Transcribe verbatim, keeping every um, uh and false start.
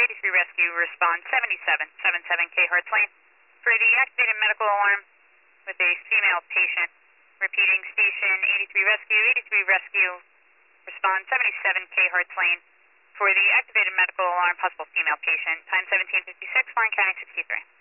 eighty-three Rescue, respond seventy-seven seventy-seven K Hart's Lane. For the activated medical alarm with a female patient, repeating station eighty-three Rescue, eighty-three Rescue, respond seventy-seven K Hart's Lane. For the activated medical alarm, possible female patient, time seventeen fifty-six, Warren County sixty-three.